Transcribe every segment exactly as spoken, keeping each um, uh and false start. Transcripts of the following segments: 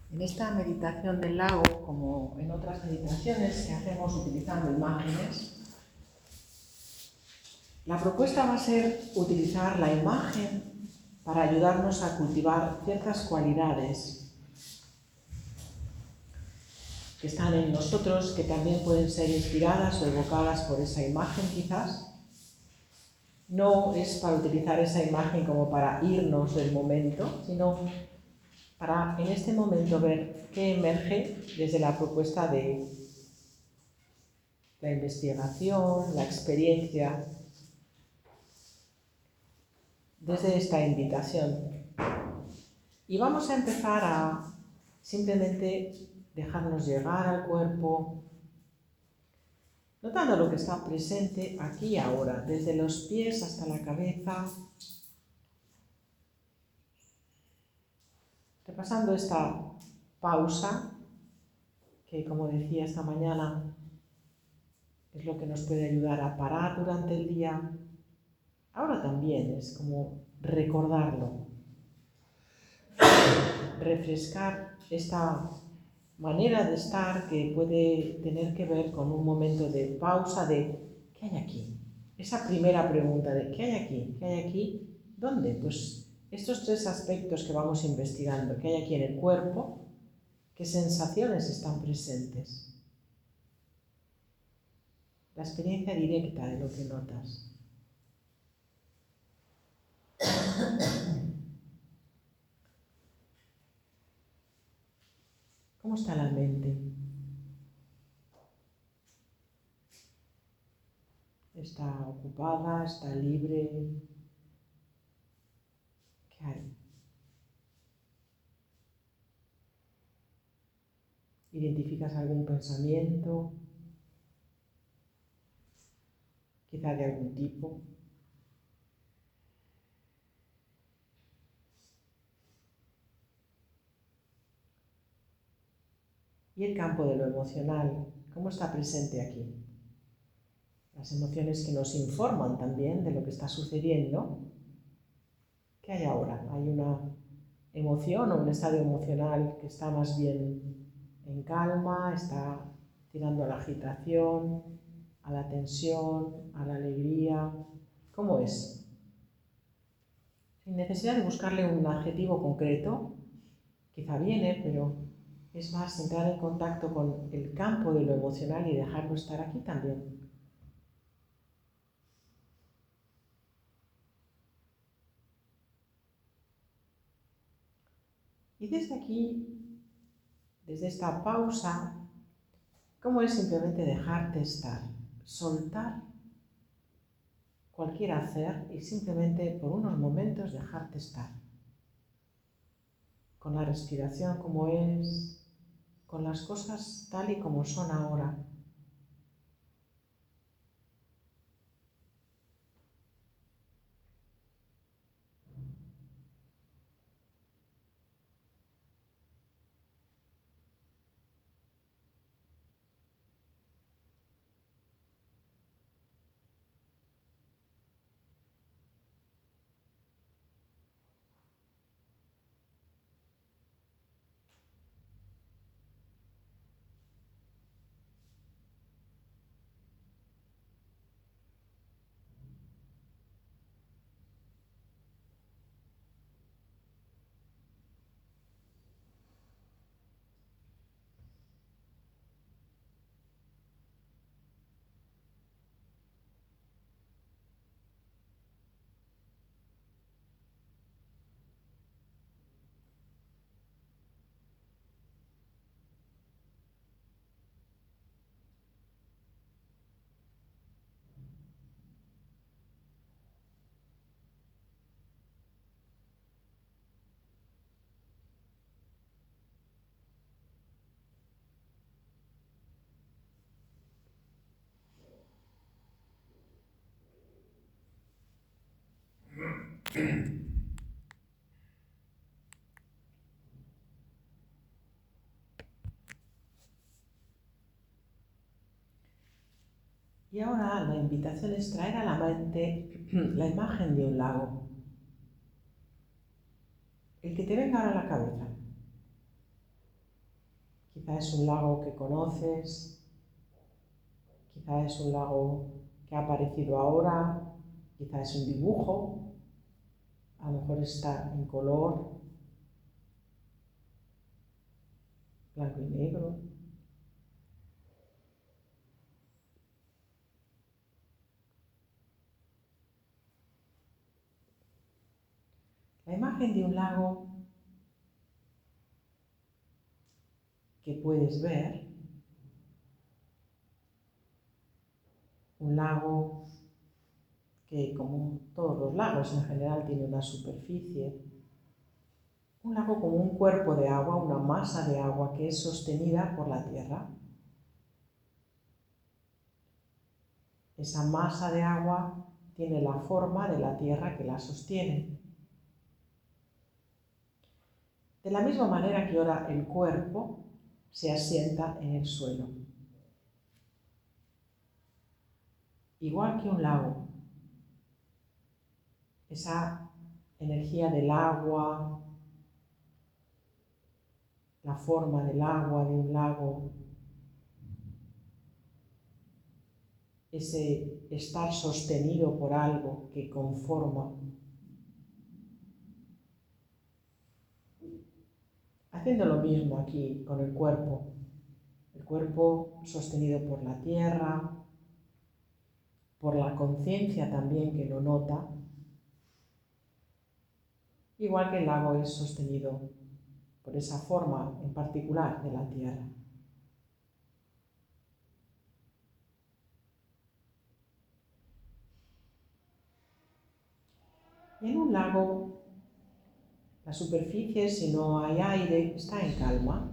En esta meditación del lago, como en otras meditaciones que hacemos utilizando imágenes, la propuesta va a ser utilizar la imagen para ayudarnos a cultivar ciertas cualidades que están en nosotros, que también pueden ser inspiradas o evocadas por esa imagen quizás. No es para utilizar esa imagen como para irnos del momento, sino para en este momento ver qué emerge desde la propuesta de la investigación, la experiencia, desde esta invitación. Y vamos a empezar a simplemente dejarnos llegar al cuerpo, notando lo que está presente aquí y ahora, desde los pies hasta la cabeza, repasando esta pausa que, como decía esta mañana, es lo que nos puede ayudar a parar durante el día. Ahora también es como recordarlo, refrescar esta manera de estar que puede tener que ver con un momento de pausa de ¿qué hay aquí? Esa primera pregunta de ¿qué hay aquí? ¿Qué hay aquí? ¿Dónde? Pues estos tres aspectos que vamos investigando, ¿qué hay aquí en el cuerpo? ¿Qué sensaciones están presentes? La experiencia directa de lo que notas. ¿Cómo está la mente? ¿Está ocupada? ¿Está libre? ¿Qué hay? ¿Identificas algún pensamiento? Quizá de algún tipo. Y el campo de lo emocional, ¿cómo está presente aquí? Las emociones que nos informan también de lo que está sucediendo. ¿Qué hay ahora? ¿Hay una emoción o un estado emocional que está más bien en calma, está tirando a la agitación, a la tensión, a la alegría? ¿Cómo es? Sin necesidad de buscarle un adjetivo concreto, quizá viene, pero es más entrar en contacto con el campo de lo emocional y dejarlo estar aquí también. Y desde aquí, desde esta pausa, ¿cómo es simplemente dejarte estar? Soltar cualquier hacer y simplemente por unos momentos dejarte estar. Con la respiración como es, con las cosas tal y como son ahora. Y ahora la invitación es traer a la mente la imagen de un lago. El que te venga ahora a la cabeza. Quizá es un lago que conoces, quizá es un lago que ha aparecido ahora, quizá es un dibujo, a lo mejor está en color, blanco y negro. La imagen de un lago que puedes ver, un lago que, como todos los lagos en general, tiene una superficie, un lago como un cuerpo de agua, una masa de agua que es sostenida por la tierra. Esa masa de agua tiene la forma de la tierra que la sostiene. De la misma manera que ahora el cuerpo se asienta en el suelo. Igual que un lago, esa energía del agua, la forma del agua de un lago, ese estar sostenido por algo que conforma. Haciendo lo mismo aquí con el cuerpo, el cuerpo sostenido por la tierra, por la conciencia también que lo nota, igual que el lago es sostenido por esa forma en particular de la tierra. Y en un lago, la superficie, si no hay aire, está en calma.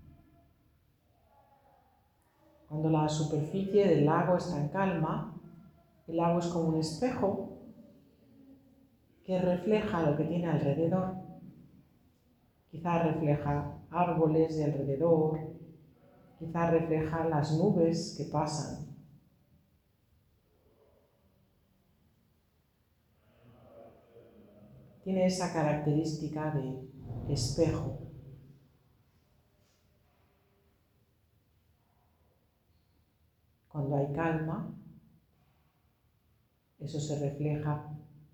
Cuando la superficie del lago está en calma, el lago es como un espejo que refleja lo que tiene alrededor. Quizá refleja árboles de alrededor, quizá refleja las nubes que pasan. Tiene esa característica de espejo. Cuando hay calma, eso se refleja.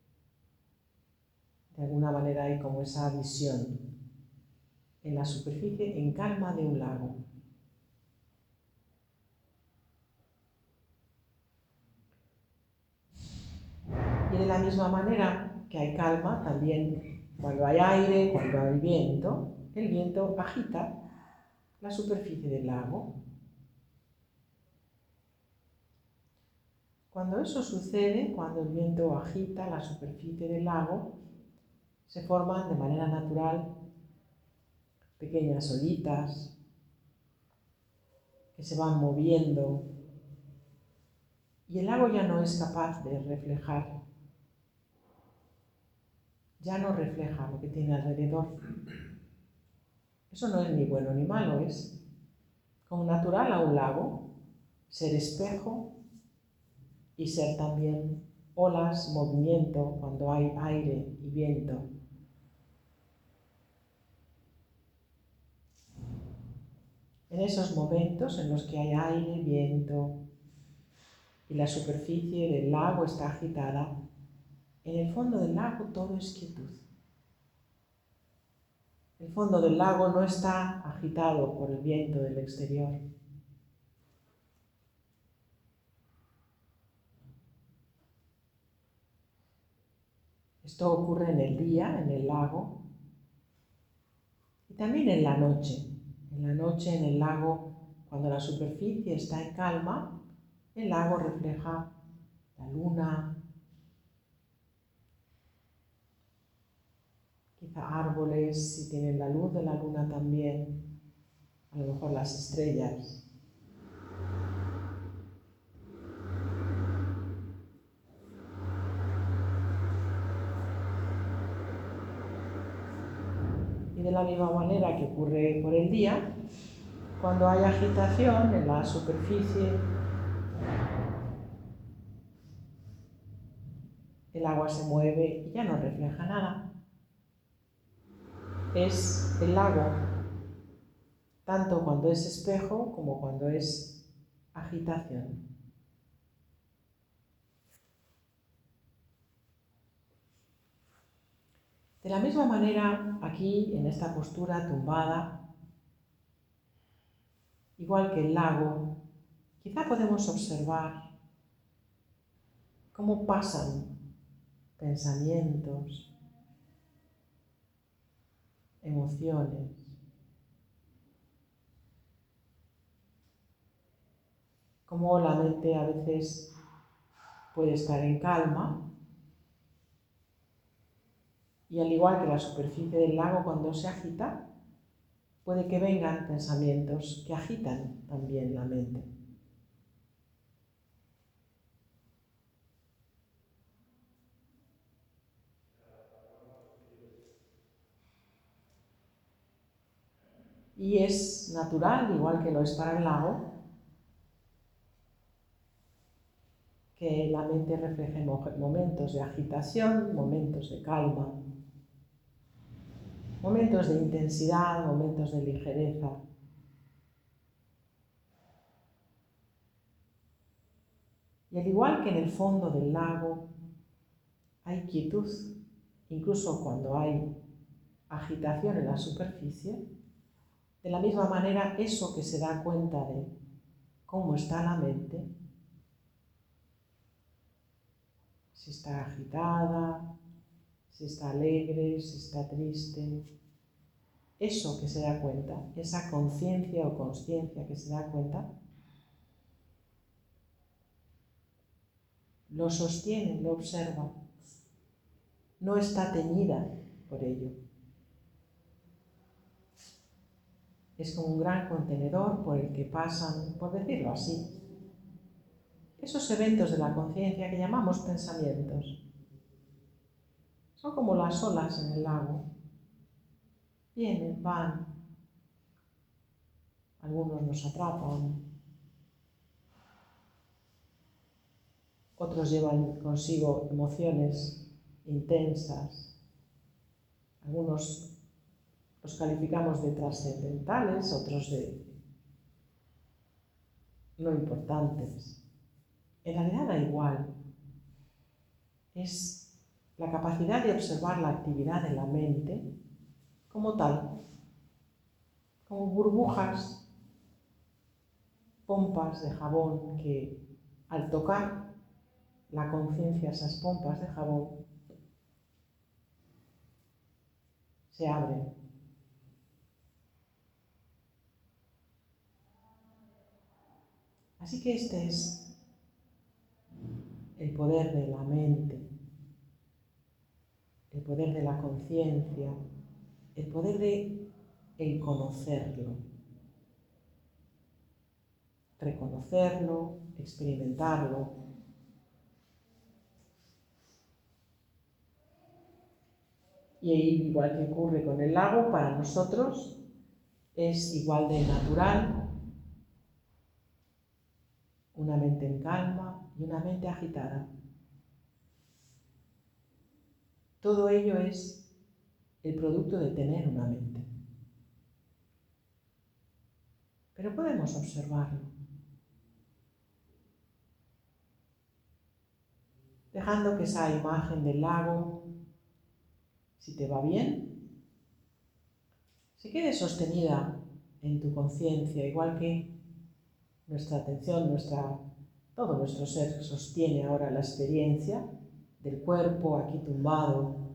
De alguna manera hay como esa visión en la superficie en calma de un lago. Y de la misma manera que hay calma, también cuando hay aire, cuando hay viento, el viento agita la superficie del lago. Cuando eso sucede, cuando el viento agita la superficie del lago, se forman de manera natural pequeñas olitas que se van moviendo y el lago ya no es capaz de reflejar, ya no refleja lo que tiene alrededor. Eso no es ni bueno ni malo, es como natural a un lago ser espejo y ser también olas, movimiento cuando hay aire y viento. En esos momentos en los que hay aire, viento y la superficie del lago está agitada, en el fondo del lago todo es quietud. El fondo del lago no está agitado por el viento del exterior. Esto ocurre en el día, en el lago, y también en la noche. En la noche, en el lago, cuando la superficie está en calma, el lago refleja la luna, quizá árboles, si tienen la luz de la luna también, a lo mejor las estrellas. Y de la misma manera que ocurre por el día, cuando hay agitación en la superficie, el agua se mueve y ya no refleja nada. Es el lago tanto cuando es espejo como cuando es agitación. De la misma manera, aquí, en esta postura tumbada, igual que el lago, quizá podemos observar cómo pasan pensamientos, emociones, cómo la mente a veces puede estar en calma y al igual que la superficie del lago cuando se agita, puede que vengan pensamientos que agitan también la mente. Y es natural, igual que lo es para el lago, que la mente refleje momentos de agitación, momentos de calma, momentos de intensidad, momentos de ligereza. Y al igual que en el fondo del lago hay quietud, incluso cuando hay agitación en la superficie, de la misma manera eso que se da cuenta de cómo está la mente, si está agitada, si está alegre, si está triste, eso que se da cuenta, esa conciencia o consciencia que se da cuenta, lo sostiene, lo observa, no está teñida por ello. Es como un gran contenedor por el que pasan, por decirlo así, esos eventos de la conciencia que llamamos pensamientos. Son como las olas en el lago. Vienen, van, algunos nos atrapan, otros llevan consigo emociones intensas, algunos los calificamos de trascendentales, otros de no importantes. En realidad da igual. Es la capacidad de observar la actividad de la mente como tal, como burbujas, pompas de jabón que al tocar la conciencia esas pompas de jabón se abren. Así que este es el poder de la mente, el poder de la conciencia, el poder de el conocerlo, reconocerlo, experimentarlo. Y igual que ocurre con el lago, para nosotros es igual de natural una mente en calma y una mente agitada. Todo ello es el producto de tener una mente. Pero podemos observarlo, dejando que esa imagen del lago, si te va bien, se quede sostenida en tu conciencia, igual que nuestra atención, nuestra, todo nuestro ser sostiene ahora la experiencia del cuerpo aquí tumbado.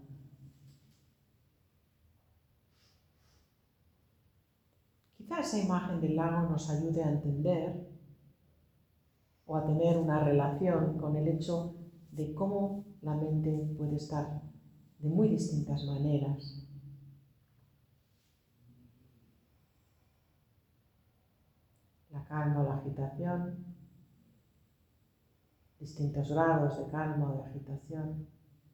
Quizá esa imagen del lago nos ayude a entender o a tener una relación con el hecho de cómo la mente puede estar de muy distintas maneras. La calma o la agitación, distintos grados de calma o de agitación,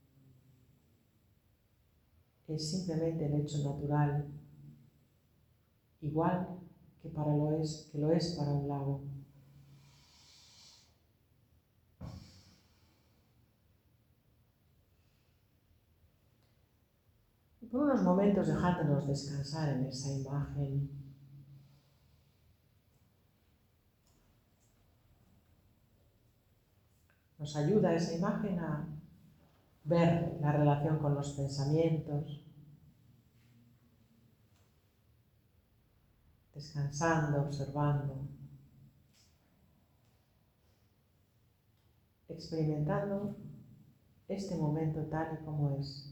es simplemente el hecho natural, igual que, para lo es, que lo es para un lago. Y por unos momentos dejándonos descansar en esa imagen, Nos ayuda esa imagen a ver la relación con los pensamientos, descansando, observando, experimentando este momento tal y como es.